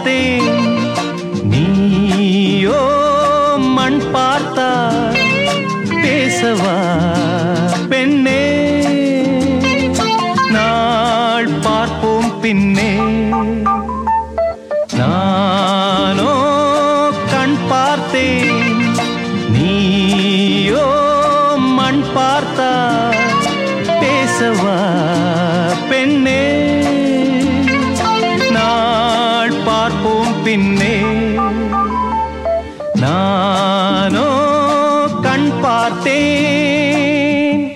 பார்த்தேன். நீயோ மண் பார்த்தா பேசவா பெண்ணே, நாள் பார்ப்போம் பின்னே. நானோ கண் பார்த்தேன், நீயோ மண் பார்த்தா பேசவா பெண்ணே, நாள் பார்ப்போம் பின்னே. நானோ கண் பார்த்தேன்.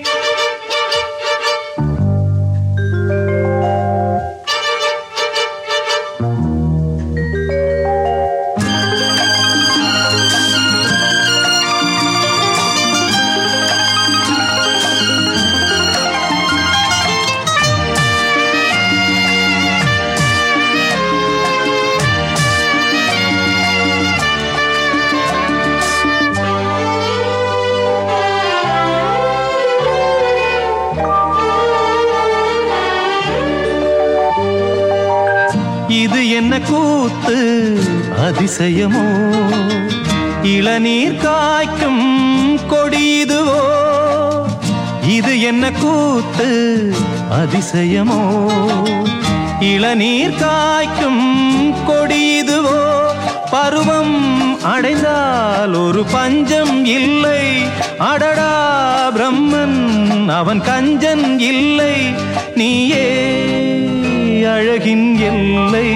இது என்ன கூத்து அதிசயமோ, இளநீர் காய்க்கும் கொடியுதுவோ. இது என்ன கூத்து அதிசயமோ, இளநீர் காய்க்கும் கொடியுதுவோ. பருவம் அடைந்தால் ஒரு பஞ்சம் இல்லை, அடடா பிரம்மன் அவன் கஞ்சன் இல்லை. நீயே அழகின் எல்லை.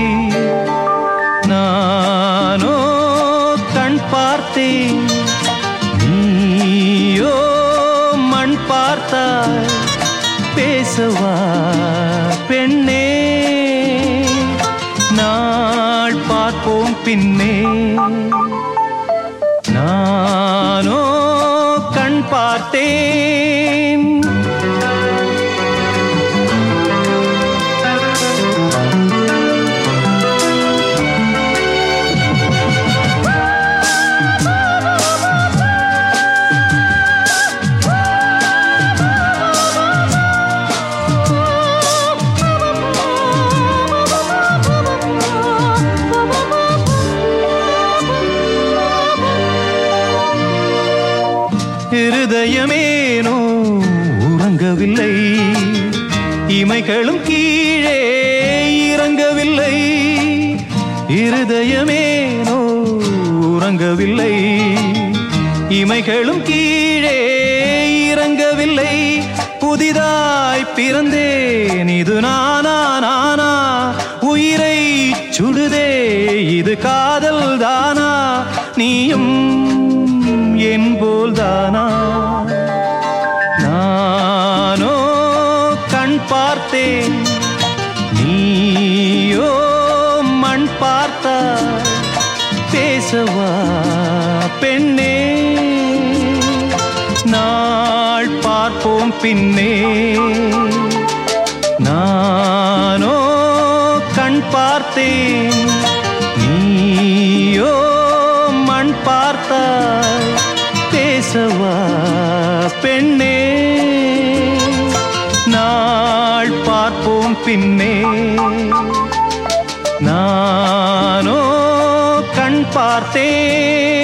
நானோ கண் பார்த்தேன், நீயோ மண் பார்த்தாய் பேசவா பெண்ணே, நாள் பார்ப்போம் பின்னே. நானோ கண் பார்த்தேன். இருதயமேனோ உறங்கவில்லை, இமைகளும் கீழே இறங்கவில்லை. இருதயமேனோ உறங்கவில்லை, இமைகளும் கீழே இறங்கவில்லை. புதிதாய் பிறந்தேன், இது நானா நானா, உயிரை சுடுதே இது காதல் தானா. நீயும் என் போல் தானா. நானோ கண் பார்த்தேன், நீயோ மண் பார்த்தா பேசவா பெண்ணே, நாள் பார்ப்போம் பின்னே. நானோ கண் பார்த்தேன், நீயோ மண் பார்த்தா பேசவா பெண்ணே, நாள் பார்ப்போம் பின்னே. நானோ கண் பார்த்தேன்.